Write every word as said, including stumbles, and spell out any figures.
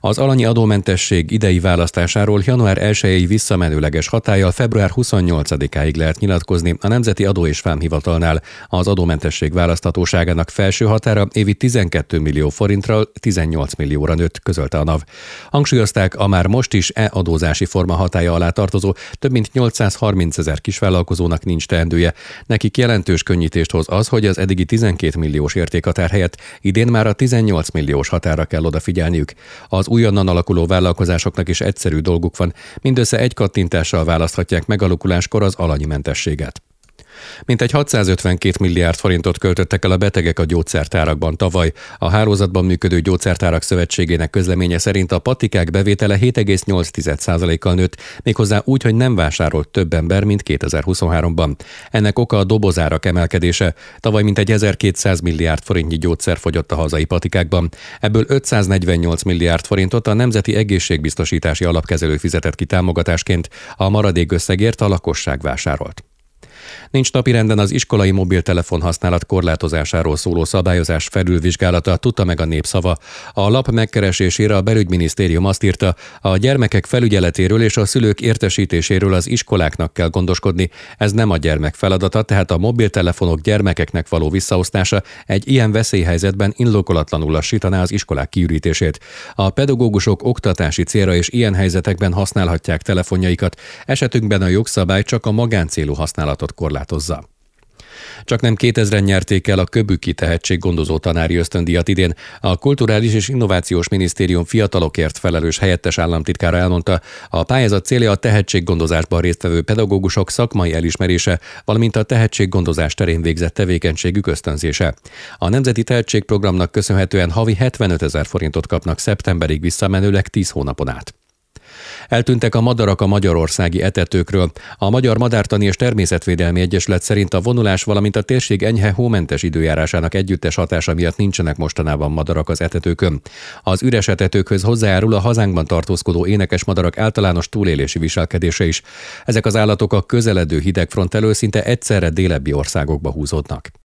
Az alanyi adómentesség idei választásáról január elsejéig visszamenőleges hatállyal február huszonnyolcadikáig lehet nyilatkozni a Nemzeti Adó és Vámhivatalnál. Az adómentesség választhatóságának felső határa évi tizenkét millió forintról tizennyolc millióra nőtt, közölte a NAV. Hangsúlyozták, a már most is e-adózási forma hatálya alá tartozó több mint nyolcszázharmincezer kisvállalkozónak nincs teendője. Nekik jelentős könnyítést hoz az, hogy az eddigi tizenkét milliós értékhatár helyett idén már a tizennyolc milliós határa kell odafigyelniük. Az újonnan alakuló vállalkozásoknak is egyszerű dolguk van, mindössze egy kattintással választhatják megalakuláskor az alanyi mentességet. Mintegy hatszázötvenkét milliárd forintot költöttek el a betegek a gyógyszertárakban tavaly. A hálózatban működő gyógyszertárak szövetségének közleménye szerint a patikák bevétele hét egész nyolc százalékkal nőtt, méghozzá úgy, hogy nem vásárolt több ember, mint kétezer-huszonháromban. Ennek oka a dobozárak emelkedése. Tavaly mintegy ezerkétszáz milliárd forintnyi gyógyszer fogyott a hazai patikákban. Ebből ötszáznegyvennyolc milliárd forintot a Nemzeti Egészségbiztosítási Alapkezelő fizetett ki támogatásként, a maradék összegért a lakosság vásárolt. Nincs napirenden az iskolai mobiltelefon használat korlátozásáról szóló szabályozás felülvizsgálata, tudta meg a Népszava. A lap megkeresésére a Belügyminisztérium azt írta, a gyermekek felügyeletéről és a szülők értesítéséről az iskoláknak kell gondoskodni. Ez nem a gyermek feladata, tehát a mobiltelefonok gyermekeknek való visszaosztása egy ilyen veszélyhelyzetben indokolatlanul lassítaná az iskolák kiürítését. A pedagógusok oktatási célra és ilyen helyzetekben használhatják telefonjaikat, esetükben a jogszabály csak a magáncélú használatot korlátozza. Csaknem kétezren nyerték el a Köbüki tehetséggondozó tanári ösztöndíjat idén. A Kulturális és Innovációs Minisztérium fiatalokért felelős helyettes államtitkára elmondta, a pályázat célja a tehetséggondozásban résztvevő pedagógusok szakmai elismerése, valamint a tehetséggondozás terén végzett tevékenységük ösztönzése. A Nemzeti Tehetségprogramnak köszönhetően havi hetvenötezer forintot kapnak szeptemberig visszamenőleg tíz hónapon át. Eltűntek a madarak a magyarországi etetőkről. A Magyar Madártani és Természetvédelmi Egyesület szerint a vonulás, valamint a térség enyhe hómentes időjárásának együttes hatása miatt nincsenek mostanában madarak az etetőkön. Az üres etetőkhöz hozzájárul a hazánkban tartózkodó énekes madarak általános túlélési viselkedése is. Ezek az állatok a közeledő hidegfront elől szinte egyszerre délebbi országokba húzódnak.